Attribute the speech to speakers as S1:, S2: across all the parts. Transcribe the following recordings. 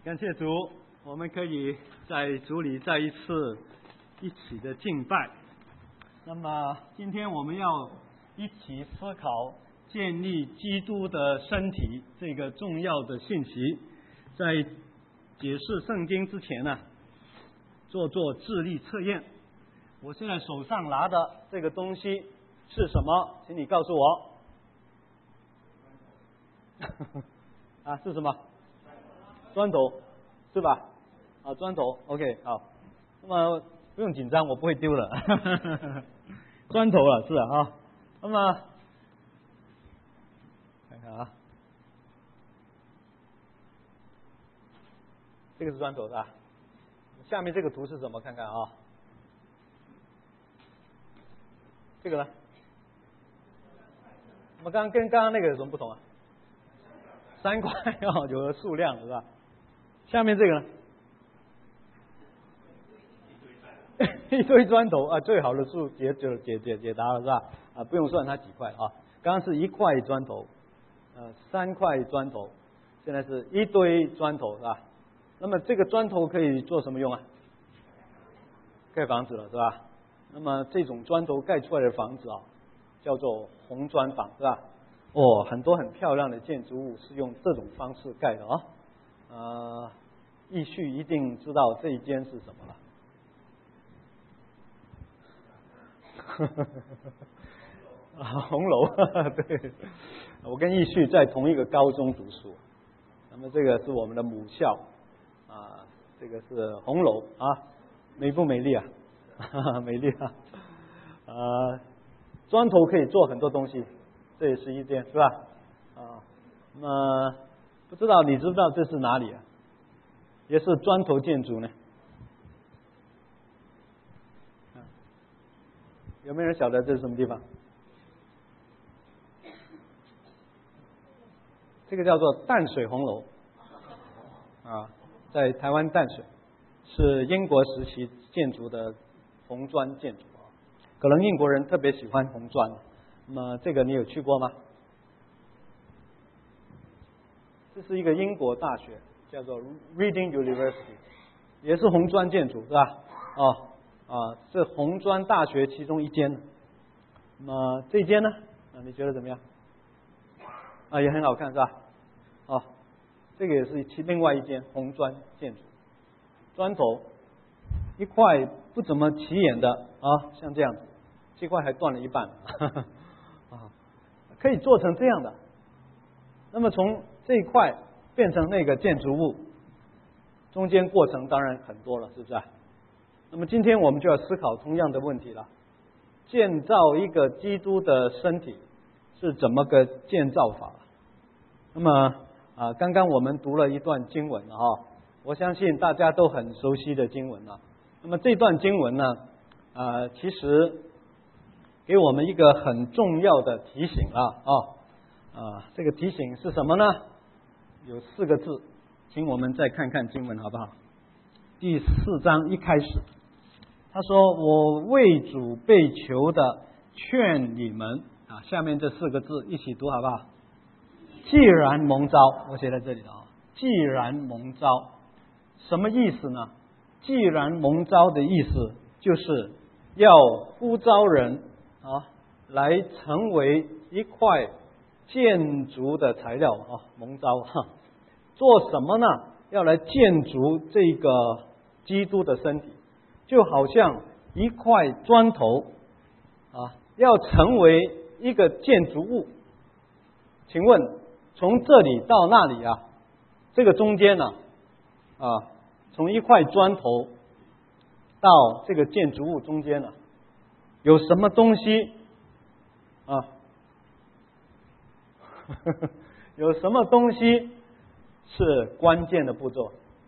S1: 感谢主，我们可以在主里再一次一起的敬拜。那么今天我们要一起思考建立基督的身体这个重要的信息。在解释圣经之前呢，做智力测验。我现在手上拿的这个东西是什么？请你告诉我。啊，是什么？砖头是吧？啊，砖头 ，OK， 好。那么不用紧张，我不会丢了。砖头了，是啊。那么看看啊，这个是砖头是吧？下面这个图是什么？看看啊，这个呢？我们跟刚刚那个有什么不同啊？3块哦，有个数量是吧？下面这个呢？一堆砖头啊，最好的数解答了是吧？啊，不用算它几块啊。刚刚是1块砖头，3块砖头，现在是一堆砖头是吧？那么这个砖头可以做什么用啊？盖房子了是吧？那么这种砖头盖出来的房子啊，叫做红砖房是吧？哦，很多很漂亮的建筑物是用这种方式盖的啊。义旭一定知道这一间是什么了。红楼，对，我跟义旭在同一个高中读书。那么这个是我们的母校啊，这个是红楼啊，美不美丽啊？美丽啊！砖头可以做很多东西，这也是一间是吧？啊，那么不知道你知道这是哪里啊？也是砖头建筑呢？有没有人晓得这是什么地方？这个叫做淡水红楼啊，在台湾淡水，是英国时期建筑的红砖建筑。可能英国人特别喜欢红砖。那么这个你有去过吗？这是一个英国大学，叫做 Reading University， 也是红砖建筑是吧？是红砖大学其中一间。那么这间呢？你觉得怎么样？也很好看是吧？这个也是另外一间红砖建筑，砖头一块不怎么起眼的像这样子，这块还断了一半可以做成这样的。那么从这一块变成那个建筑物，中间过程当然很多了，是不是？那么今天我们就要思考同样的问题了：建造一个基督的身体是怎么个建造法？那么刚刚我们读了一段经文我相信大家都很熟悉的经文了。那么这段经文呢，其实给我们一个很重要的提醒这个提醒是什么呢？有4个字，请我们再看看经文好不好？第4章一开始，他说：“我为主被囚的劝你们下面这4个字一起读好不好？既然蒙召，我写在这里了既然蒙召，什么意思呢？既然蒙召的意思就是要呼召人来成为一块建筑的材料蒙召做什么呢？要来建筑这个基督的身体，就好像一块砖头要成为一个建筑物。请问从这里到那里这个中间呢从一块砖头到这个建筑物中间呢，有什么东西有什么东西是关键的步骤？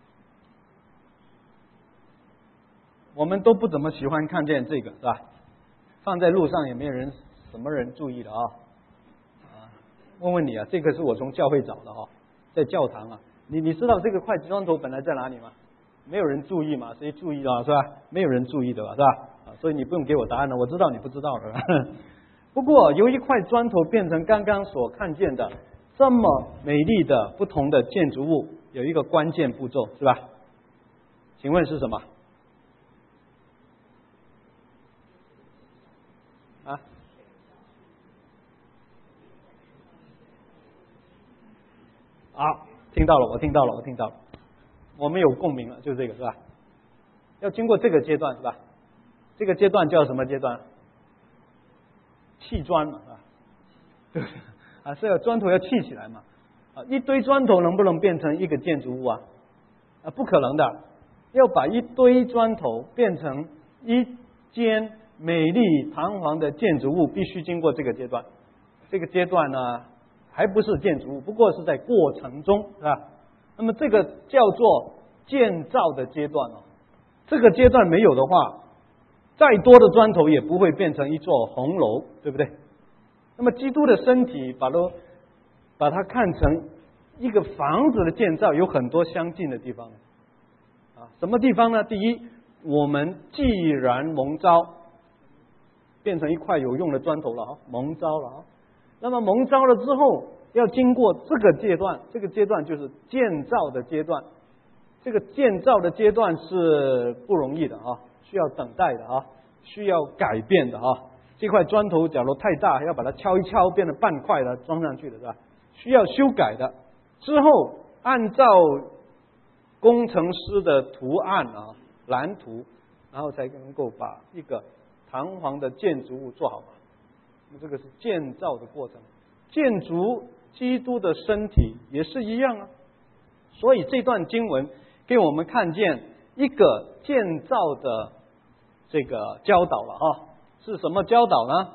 S1: 我们都不怎么喜欢看见这个是吧？放在路上也没有什么人注意的问问你这个是我从教会找的在教堂你知道这个块砖头本来在哪里吗？没有人注意嘛，谁注意是吧？没有人注意的是吧？所以你不用给我答案了，我知道你不知道了。不过由一块砖头变成刚刚所看见的这么美丽的不同的建筑物， 有一个关键步骤，是吧？请问是什么？啊？听到了，我听到了。我们有共鸣了，就是这个，是吧？要经过这个阶段，是吧？这个阶段叫什么阶段？砌砖嘛，是吧？对不对？这个砖头要砌起来嘛。一堆砖头能不能变成一个建筑物啊？不可能的。要把一堆砖头变成一间美丽堂皇的建筑物，必须经过这个阶段。这个阶段呢，还不是建筑物，不过是在过程中，是吧？那么这个叫做建造的阶段哦。这个阶段没有的话，再多的砖头也不会变成一座红楼，对不对？那么基督的身体把它看成一个房子的建造，有很多相近的地方。什么地方呢？第一，我们既然蒙召，变成一块有用的砖头了，蒙召了。那么蒙召了之后，要经过这个阶段，这个阶段就是建造的阶段。这个建造的阶段是不容易的需要等待的需要改变的这块砖头假如太大，要把它敲一敲，变成半块的装上去的，是吧？需要修改的。之后按照工程师的图案蓝图，然后才能够把一个堂皇的建筑物做好嘛。这个是建造的过程。建筑基督的身体也是一样啊。所以这段经文给我们看见一个建造的这个教导了是什么教导呢？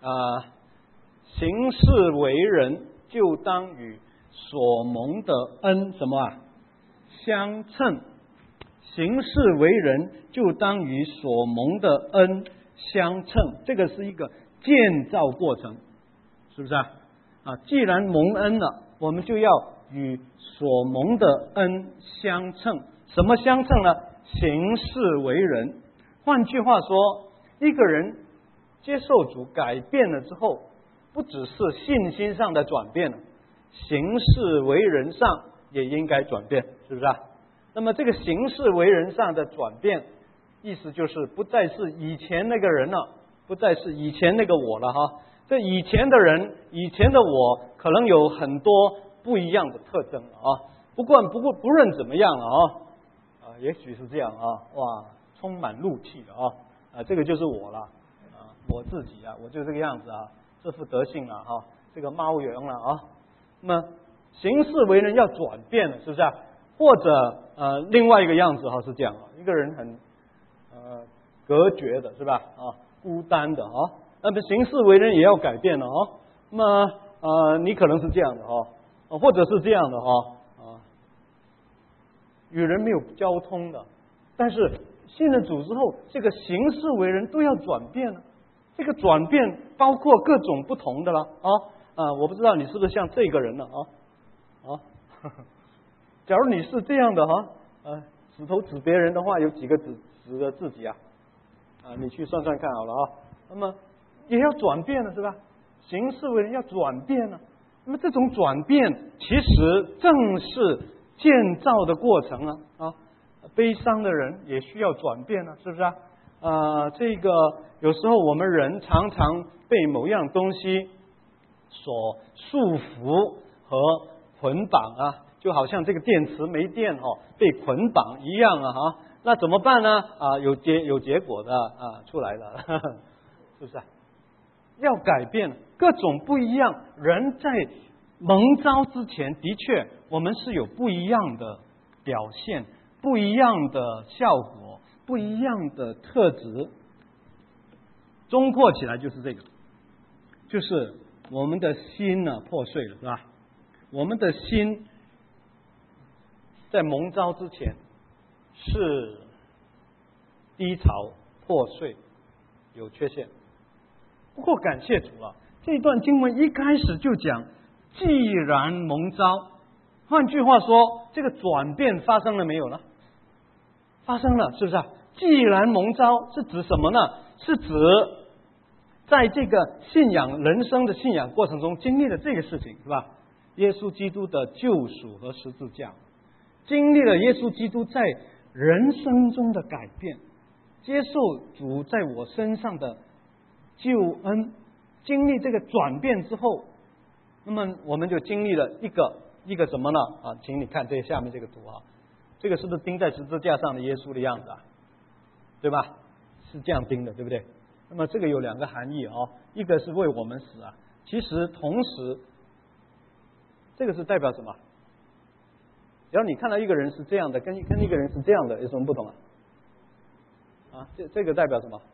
S1: 行事为人就当与所蒙的恩什么相称。行事为人就当与所蒙的恩相称。这个是一个建造过程，是不是既然蒙恩了，我们就要与所蒙的恩相称。什么相称呢？行事为人。换句话说，一个人接受主改变了之后，不只是信心上的转变了，行事为人上也应该转变，是不是那么这个行事为人上的转变，意思就是不再是以前那个人了，不再是以前那个我了这以前的人，以前的我可能有很多不一样的特征了不论怎么样了也许是这样哇，充满怒气的这个就是我了我自己我就这个样子这副德性了这个猫样了那么行事为人要转变了，是不是或者另外一个样子是这样一个人很隔绝的，是吧孤单的那么行事为人也要改变了那么你可能是这样的或者是这样的与人没有交通的，但是信了主之后，这个行事为人都要转变了。这个转变包括各种不同的了我不知道你是不是像这个人了假如你是这样的指头指别人的话，有几个指着自己你去算算看好了那么也要转变了，是吧？行事为人要转变了。那么这种转变其实正是建造的过程悲伤的人也需要转变了，是不是这个有时候我们人常常被某样东西所束缚和捆绑就好像这个电池没电被捆绑一样那怎么办呢有结果的出来了是不是要改变各种不一样。人在蒙召之前，的确我们是有不一样的表现，不一样的效果，不一样的特质。综括起来就是这个，就是我们的心破碎了，是吧？我们的心在蒙召之前是低潮、破碎、有缺陷。不过感谢主这段经文一开始就讲既然蒙召，换句话说，这个转变发生了没有呢？发生了，是不是既然蒙召是指什么呢？是指在这个信仰人生的信仰过程中经历了这个事情，是吧？耶稣基督的救赎和十字架， 经历了耶稣基督在人生中的改变，接受主在我身上的救恩，经历这个转变之后，那么我们就经历了一个什么呢？请你看这下面这个图这个是不是钉在十字架上的耶稣的样子对吧？是这样钉的，对不对？那么这个有两个含义一个是为我们死其实同时这个是代表什么？只要你看到一个人是这样的，跟一个人是这样的，有什么不同这个代表什么？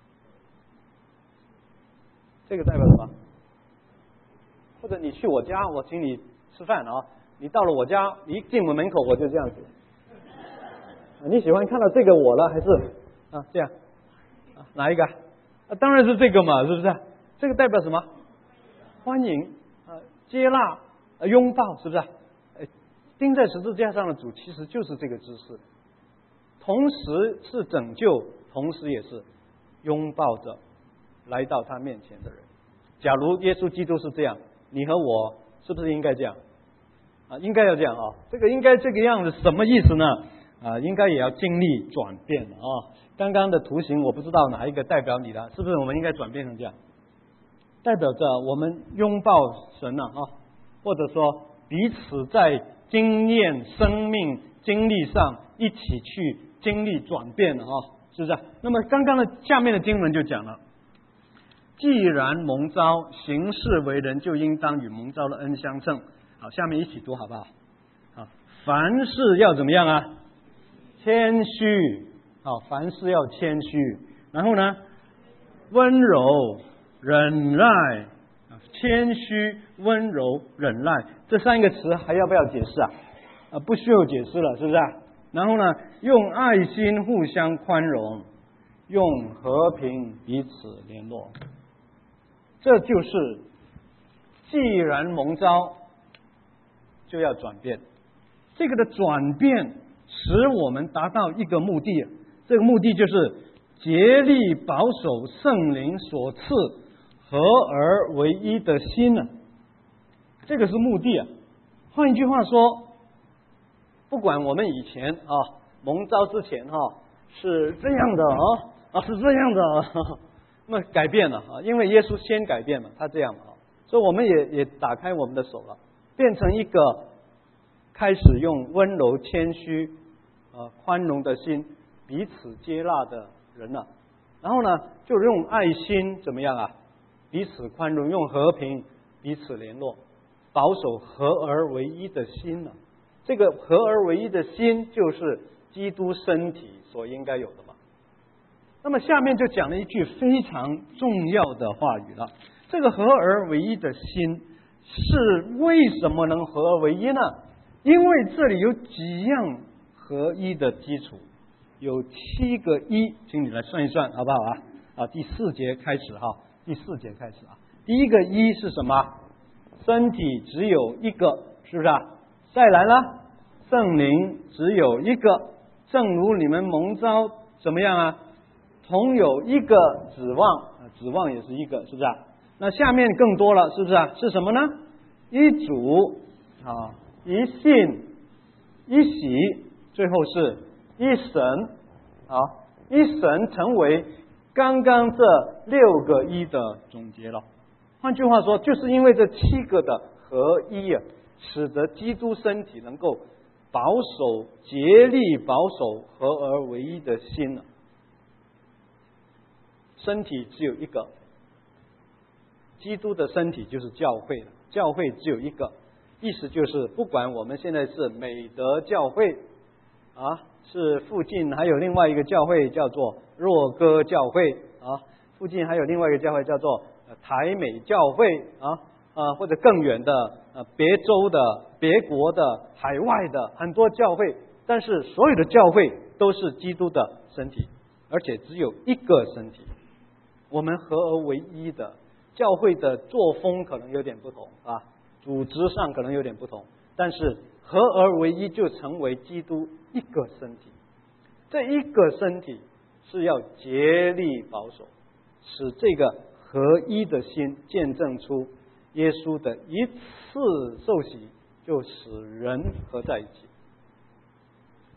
S1: 这个代表什么？或者你去我家，我请你吃饭你到了我家，你一进门口我就这样子。你喜欢看到这个我了，还是这样哪一个当然是这个嘛，是不是？这个代表什么？欢迎接纳拥抱，是不是？钉在十字架上的主其实就是这个姿势，同时是拯救，同时也是拥抱着来到他面前的人。假如耶稣基督是这样，你和我是不是应该这样应该要这样这个应该这个样子，什么意思呢？应该也要经历转变刚刚的图形我不知道哪一个代表你的，是不是我们应该转变成这样？代表着我们拥抱神或者说彼此在经验生命经历上一起去经历转变是不是？那么刚刚的下面的经文就讲了，既然蒙召行事为人，就应当与蒙召的恩相称。好，下面一起读好不好？凡事要怎么样谦虚凡事要谦虚，然后呢，温柔忍耐，谦虚温柔忍耐，这三个词还要不要解释不需要解释了，是不是然后呢，用爱心互相宽容，用和平彼此联络。这就是既然蒙召就要转变，这个的转变使我们达到一个目的，这个目的就是竭力保守圣灵所赐合而为一的心这个是目的换一句话说，不管我们以前蒙召之前是这样的是这样的那么改变了因为耶稣先改变嘛，他这样所以我们也打开我们的手了，变成一个开始用温柔谦虚宽容的心彼此接纳的人了。然后呢，就用爱心怎么样彼此宽容，用和平彼此联络，保守合而为一的心了。这个合而为一的心就是基督身体所应该有的嘛。那么下面就讲了一句非常重要的话语了，这个合而为一的心是为什么能合而为一呢？因为这里有几样合一的基础，有7个一，请你来算一算好不好第4节开始第4节开始第一个一是什么？身体只有一个，是不是再来了，圣灵只有一个，正如你们蒙召怎么样同有一个指望，指望也是一个，是不是那下面更多了，是不是是什么呢？一主一信一喜，最后是一神一神成为刚刚这6个一的总结了。换句话说，就是因为这7个的合一使得基督身体能够保守竭力保守合而为一的心身体只有一个，基督的身体就是教会了，教会只有一个，意思就是不管我们现在是美德教会是附近还有另外一个教会叫做若歌教会附近还有另外一个教会叫做台美教会或者更远的别州的别国的海外的很多教会，但是所有的教会都是基督的身体，而且只有一个身体。我们合而为一的教会的作风可能有点不同组织上可能有点不同，但是合而为一就成为基督一个身体。这一个身体是要竭力保守，使这个合一的心见证出耶稣的一次受洗就使人合在一起。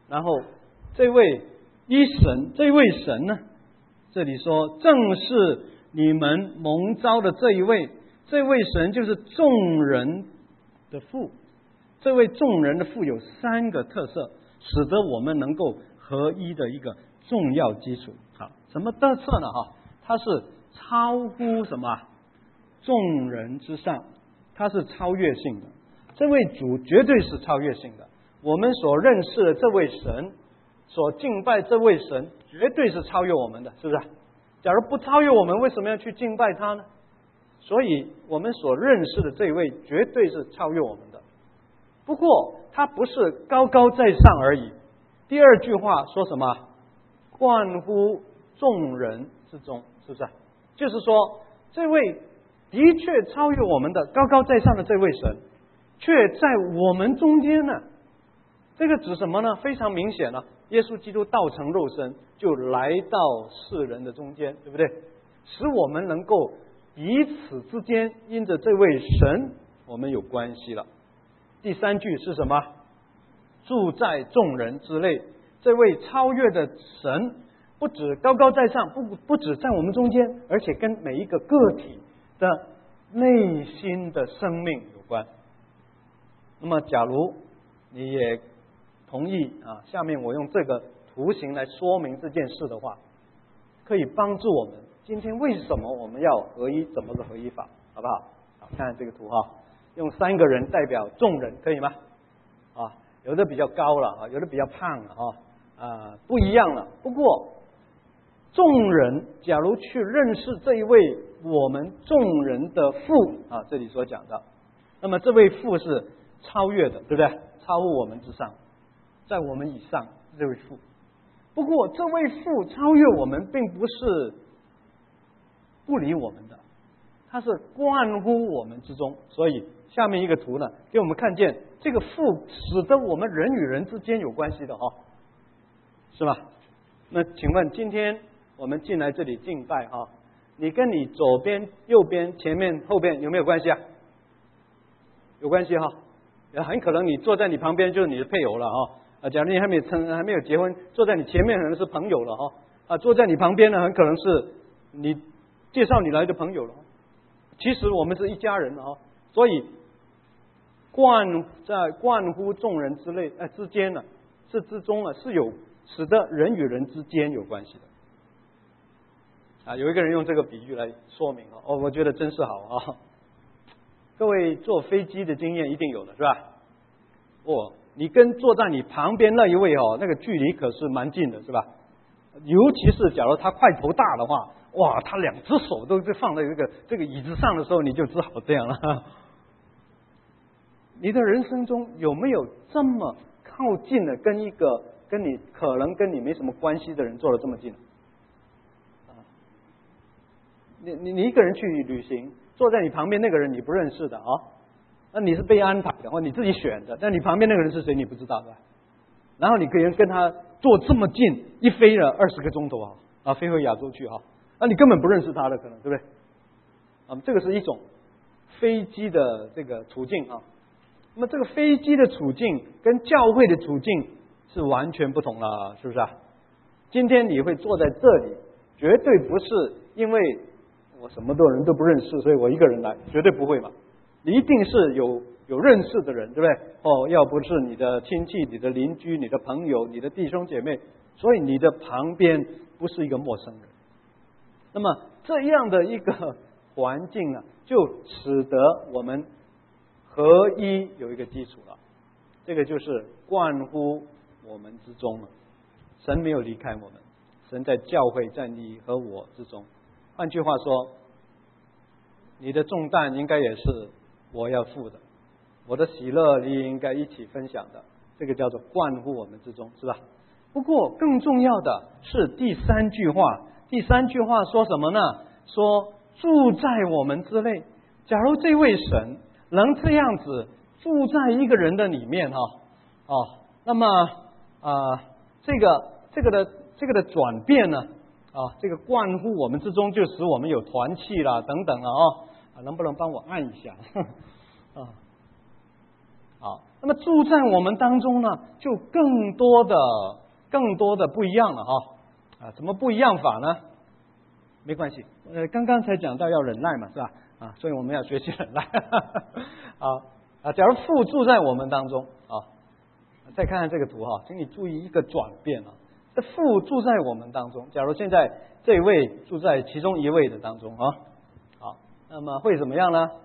S1: 然后这位一神，这位神呢，这里说正是你们蒙召的这一位，这位神就是众人的父。这位众人的父有3个特色，使得我们能够合一的一个重要基础。好，什么特色呢？它是超乎什么众人之上，它是超越性的。这位主绝对是超越性的。我们所认识的这位神，所敬拜这位神，绝对是超越我们的，是不是？假如不超越我们，为什么要去敬拜他呢？所以我们所认识的这一位，绝对是超越我们的。不过他不是高高在上而已。第2句话说什么？冠乎众人之中，是不是？就是说，这位的确超越我们的高高在上的这位神，却在我们中间呢。这个指什么呢？非常明显了，耶稣基督道成肉身，就来到世人的中间，对不对？使我们能够彼此之间因着这位神，我们有关系了。第3句是什么？住在众人之内。这位超越的神，不止高高在上，不止在我们中间，而且跟每一个个体的内心的生命有关。那么假如你也同意下面我用这个图形来说明这件事的话，可以帮助我们今天为什么我们要合一，怎么个合一法，好不好？好，看看这个图用3个人代表众人，可以吗？有的比较高了有的比较胖了不一样了。不过众人假如去认识这一位我们众人的父这里所讲的，那么这位父是超越的，对不对？超乎我们之上，在我们以上，这位父。不过这位父超越我们，并不是不理我们的，他是冠乎我们之中。所以下面一个图呢，给我们看见这个父使得我们人与人之间有关系的是吧？那请问今天我们进来这里敬拜你跟你左边、右边、前面、后边有没有关系啊？有关系很可能你坐在你旁边就是你的配偶了假如你还没有结婚，坐在你前面可能是朋友了坐在你旁边呢，很可能是你介绍你来的朋友了。其实我们是一家人所以冠乎众人之间呢，是之中呢，是有使得人与人之间有关系的有一个人用这个比喻来说明我觉得真是好各位坐飞机的经验一定有的是吧？你跟坐在你旁边那一位那个距离可是蛮近的，是吧？尤其是假如他块头大的话，哇，他2只手都放在这个椅子上的时候，你就只好这样了。你的人生中有没有这么靠近的跟一个可能跟你没什么关系的人坐得这么近你一个人去旅行，坐在你旁边那个人你不认识的那你是被安排的或你自己选的，但你旁边那个人是谁你不知道的，然后你可以跟他坐这么近，一飞了20个钟头飞回亚洲去那你根本不认识他的可能，对不对？这个是一种飞机的这个处境那么这个飞机的处境跟教会的处境是完全不同了，是不是今天你会坐在这里，绝对不是因为我什么人都不认识，所以我一个人来，绝对不会嘛。你一定是有认识的人，对不对？要不是你的亲戚、你的邻居、你的朋友、你的弟兄姐妹，所以你的旁边不是一个陌生人。那么这样的一个环境就使得我们合一有一个基础了。这个就是冠乎我们之中了。神没有离开我们，神在教会，在你和我之中。换句话说，你的重担应该也是我要负的，我的喜乐你应该一起分享的，这个叫做冠乎我们之中，是吧？不过更重要的是第3句话，第3句话说什么呢？说住在我们之内。假如这位神能这样子住在一个人的里面那么这个的转变呢这个冠乎我们之中，就使我们有团契啦等等能不能帮我按一下好， 那么住在我们当中呢，就更多的不一样了怎么不一样法呢？没关系，刚刚才讲到要忍耐嘛，是吧？所以我们要学习忍耐。假如父住在我们当中再看看这个图请你注意一个转变这父住在我们当中，假如现在这一位住在其中一位的当中好，那么会怎么样呢？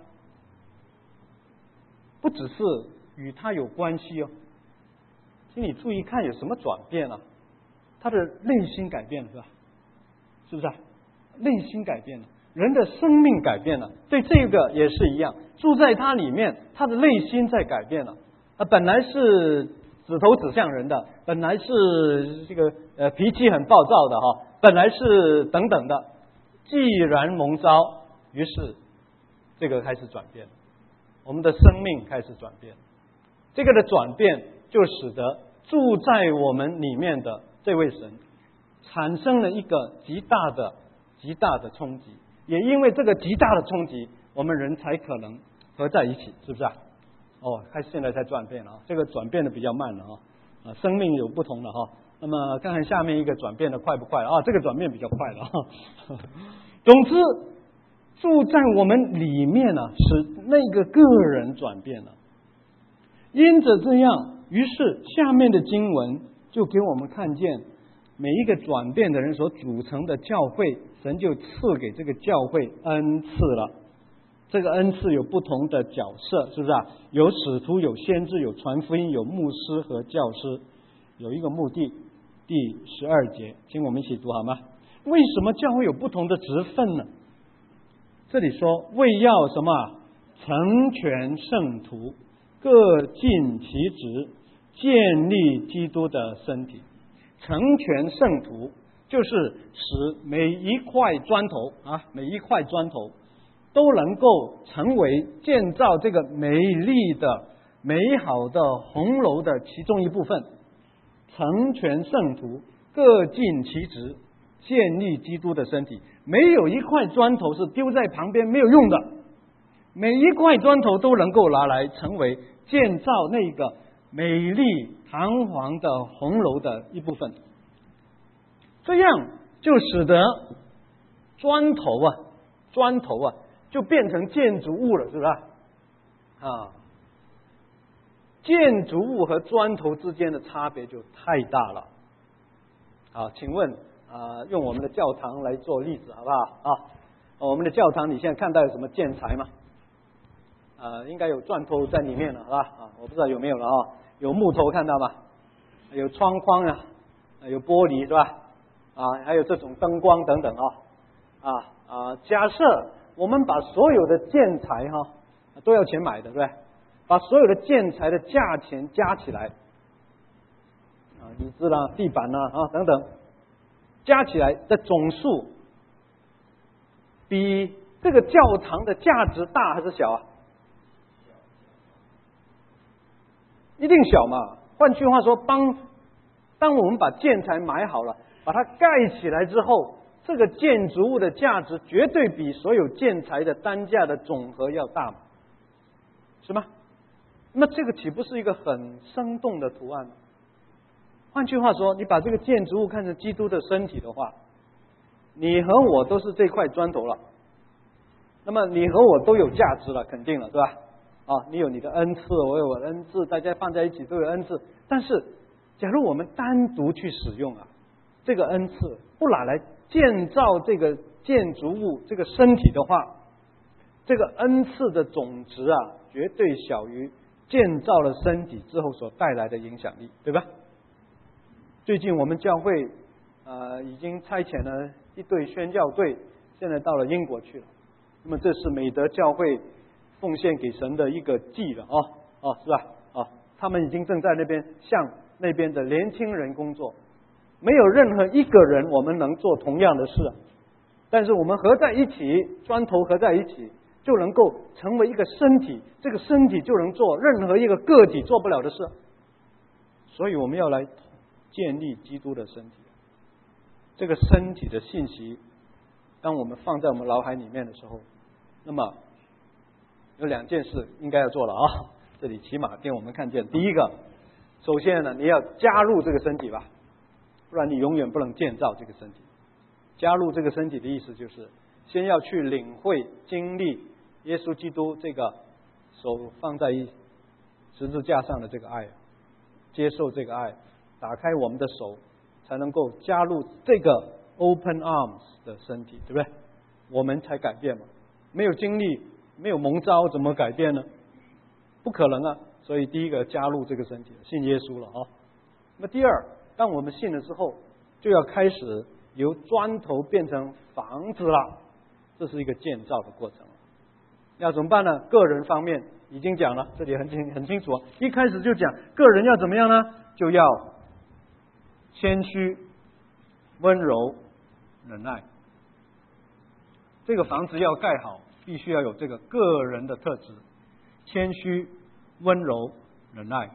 S1: 不只是与他有关系请你注意看有什么转变他的内心改变了，是吧？是不是内心改变了，人的生命改变了，对这个也是一样，住在他里面，他的内心在改变了。本来是指头指向人的，本来是这个脾气很暴躁的本来是等等的，既然蒙召，于是这个开始转变，我们的生命开始转变。这个的转变就使得住在我们里面的这位神产生了一个极大的冲击，也因为这个极大的冲击，我们人才可能合在一起，是不是现在才转变了这个转变的比较慢了生命有不同的那么看看下面一个转变的快不快这个转变比较快了总之，住在我们里面使那个个人转变了。因着这样，于是下面的经文就给我们看见每一个转变的人所组成的教会，神就赐给这个教会恩赐了。这个恩赐有不同的角色，是不是有使徒，有先知，有传福音，有牧师和教师。有一个目的，第12节，请我们一起读好吗？为什么教会有不同的职分呢？这里说为要什么？成全圣徒，各尽其职，建立基督的身体。成全圣徒就是使每一块砖头都能够成为建造这个美丽的美好的红楼的其中一部分。成全圣徒，各尽其职，建立基督的身体。没有一块砖头是丢在旁边没有用的，每一块砖头都能够拿来成为建造那个美丽堂皇的红楼的一部分。这样就使得砖头就变成建筑物了，是不是建筑物和砖头之间的差别就太大了。请问用我们的教堂来做例子好不好我们的教堂你现在看到有什么建材吗？应该有砖头在里面了，好吧我不知道有没有了有木头看到吗？有窗框有玻璃，是吧还有这种灯光等等假设我们把所有的建材都要钱买的，对不对？把所有的建材的价钱加起来椅子啦、地板啦等等，加起来的总数比这个教堂的价值大还是小一定小嘛。换句话说，当我们把建材买好了，把它盖起来之后，这个建筑物的价值绝对比所有建材的单价的总和要大嘛，是吗？那这个岂不是一个很生动的图案吗？换句话说，你把这个建筑物看成基督的身体的话，你和我都是这块砖头了，那么你和我都有价值了，肯定了，对吧？你有你的恩赐，我有我的恩赐，大家放在一起都有恩赐。但是假如我们单独去使用这个恩赐，不拿来建造这个建筑物这个身体的话，这个恩赐的总值绝对小于建造了身体之后所带来的影响力，对吧？最近我们教会已经差遣了一队宣教队，现在到了英国去了。那么这是美德教会奉献给神的一个祭了是吧？他们已经正在那边向那边的年轻人工作。没有任何一个人我们能做同样的事，但是我们合在一起，砖头合在一起，就能够成为一个身体，这个身体就能做任何一个个体做不了的事。所以我们要来建立基督的身体。这个身体的信息，当我们放在我们脑海里面的时候，那么有2件事应该要做了这里起码给我们看见，第一个，首先呢，你要加入这个身体吧，不然你永远不能建造这个身体。加入这个身体的意思就是，先要去领会、经历耶稣基督这个手放在十字架上的这个爱，接受这个爱，打开我们的手，才能够加入这个 open arms 的身体，对不对？我们才改变嘛。没有经历，没有蒙召，怎么改变呢？不可能啊！所以第一个加入这个身体，信耶稣了啊。那么第二，当我们信了之后，就要开始由砖头变成房子了，这是一个建造的过程。要怎么办呢？个人方面已经讲了，这里很清楚，一开始就讲个人要怎么样呢？就要谦虚、温柔、忍耐。这个房子要盖好，必须要有这个个人的特质：谦虚、温柔、忍耐。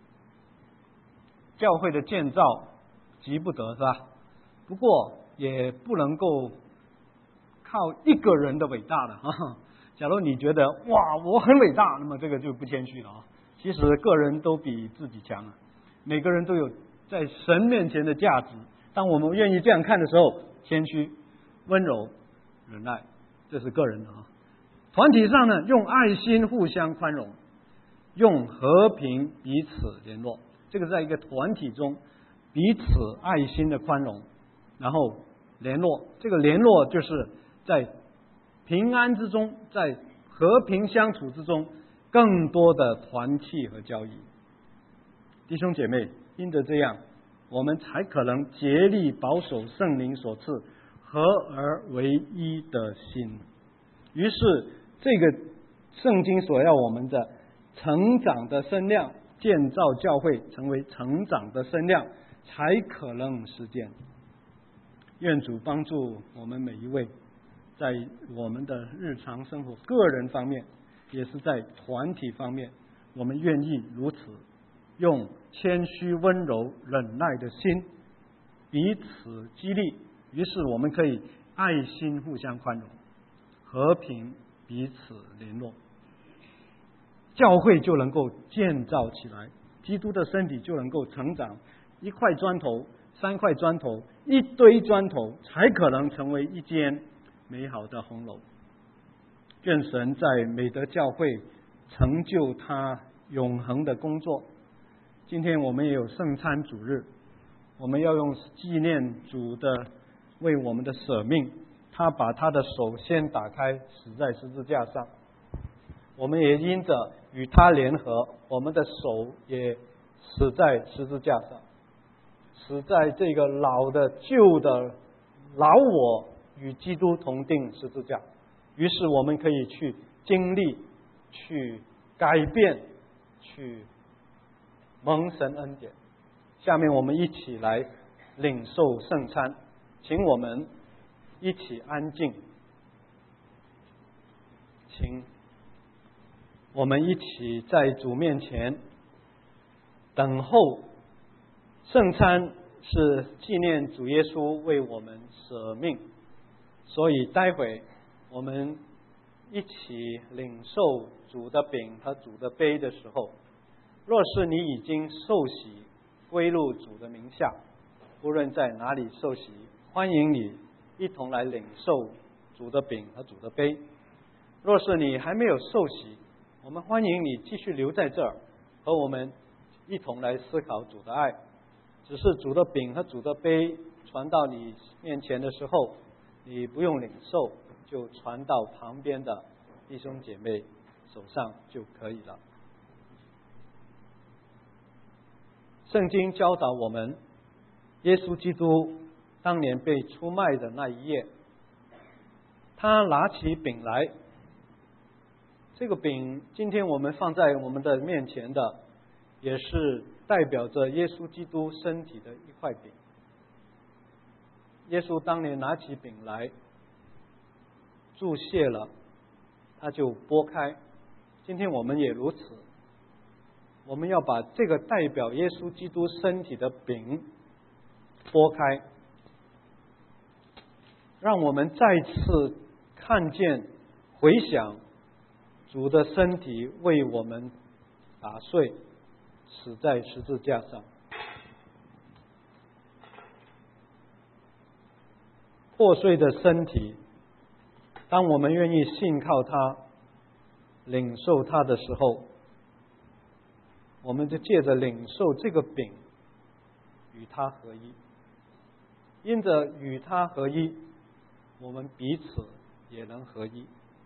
S1: 教会的建造急不得，是吧？不过也不能够靠一个人的伟大的啊。假如你觉得哇我很伟大，那么这个就不谦虚了啊。其实个人都比自己强啊，每个人都有在神面前的价值。当我们愿意这样看的时候，谦虚、温柔、忍耐，这是个人的啊。团体上呢，用爱心互相宽容，用和平彼此联络。这个在一个团体中，彼此爱心的宽容，然后联络。这个联络就是在平安之中，在和平相处之中，更多的团契和交易。弟兄姐妹，因着这样，我们才可能竭力保守圣灵所赐合而为一的心。于是，这个圣经所要我们的成长的身量，建造教会成为成长的身量，才可能实践。愿主帮助我们每一位，在我们的日常生活、个人方面，也是在团体方面，我们愿意如此，用谦虚、温柔、忍耐的心彼此激励。于是我们可以爱心互相宽容，和平彼此联络，教会就能够建造起来，基督的身体就能够成长。一块砖头、3块砖头、一堆砖头，才可能成为一间美好的红楼。愿神在美德教会成就他永恒的工作。今天我们也有圣餐主日，我们要用纪念主的为我们的舍命，他把他的手先打开，死在十字架上。我们也因着与他联合，我们的手也死在十字架上，死在这个老的旧的老我与基督同定十字架。于是我们可以去经历、去改变、去蒙神恩典。下面我们一起来领受圣餐，请我们一起安静，请我们一起在主面前等候。圣餐是纪念主耶稣为我们舍命，所以待会我们一起领受主的饼和主的杯的时候，若是你已经受洗归入主的名下，无论在哪里受洗，欢迎你一同来领受主的饼和主的杯。若是你还没有受洗，我们欢迎你继续留在这儿，和我们一同来思考主的爱。只是主的饼和主的杯传到你面前的时候，你不用领受，就传到旁边的弟兄姐妹手上就可以了。圣经教导我们，耶稣基督当年被出卖的那一夜，他拿起饼来，这个饼今天我们放在我们的面前的，也是代表着耶稣基督身体的一块饼。耶稣当年拿起饼来，注谢了，他就拨开。今天我们也如此，我们要把这个代表耶稣基督身体的饼拨开，让我们再次看见、回想主的身体为我们打碎，死在十字架上。破碎的身体，当我们愿意信靠他、领受他的时候，我们就借着领受这个饼，与他合一。因着与他合一，我们彼此也能合一。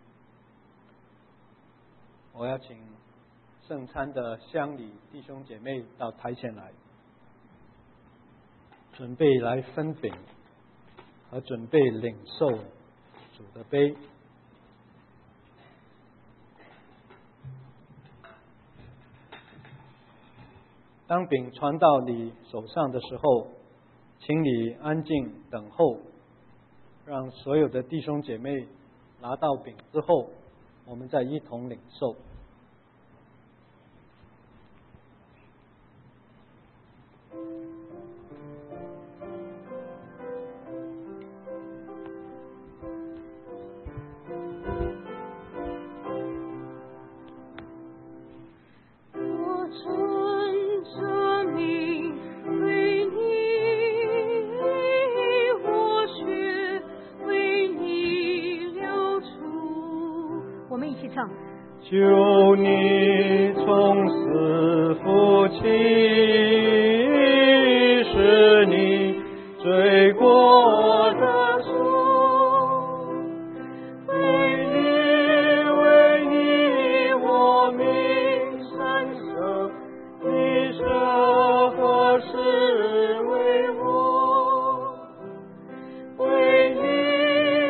S1: 我要请圣餐的乡里弟兄姐妹到台前来，准备来分饼和准备领受主的杯。当饼传到你手上的时候，请你安静等候，让所有的弟兄姐妹拿到饼之后，我们再一同领受。求你从死复起，使你罪过的赎。为你我命三舍，你舍何时为我？为你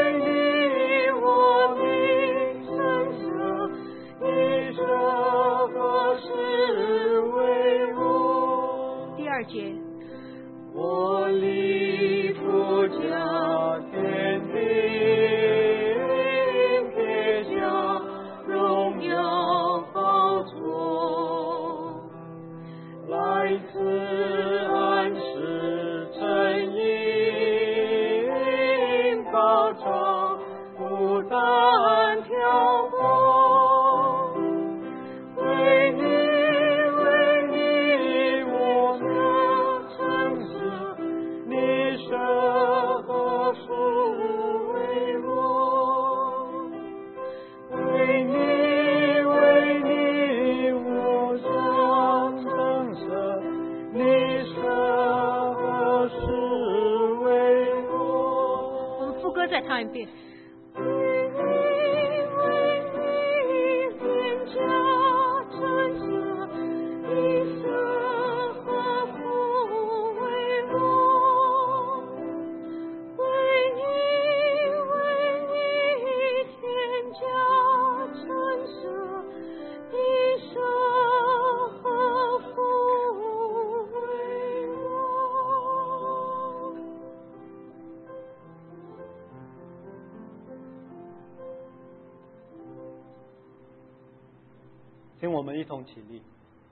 S1: 我命三舍，你舍何时为我？
S2: 第二节，
S1: 我立不加天地，撇下荣耀宝座，来自安息真因，高照不但漂泊。为你我的诚实，你舍何时为我？为你我的诚实，你舍何时为我？
S2: 我们副歌再唱一遍。
S1: 请我们一同起立。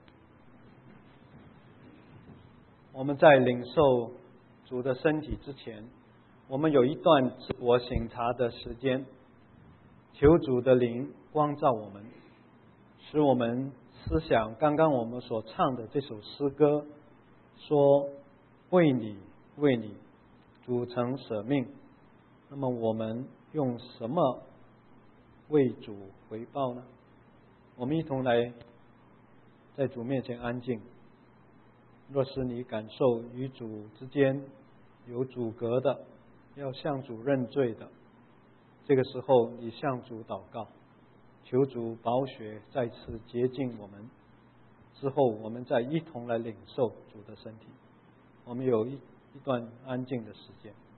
S1: 我们在领受主的身体之前，我们有一段自我省察的时间，求主的灵光照我们，使我们思想刚刚我们所唱的这首诗歌，说为你主曾舍命。那么我们用什么为主回报呢？我们一同来在主面前安静。若是你感受与主之间有阻隔的，要向主认罪的，这个时候你向主祷告，求主宝血再次洁净我们，之后我们再一同来领受主的身体。我们有一段安静的时间。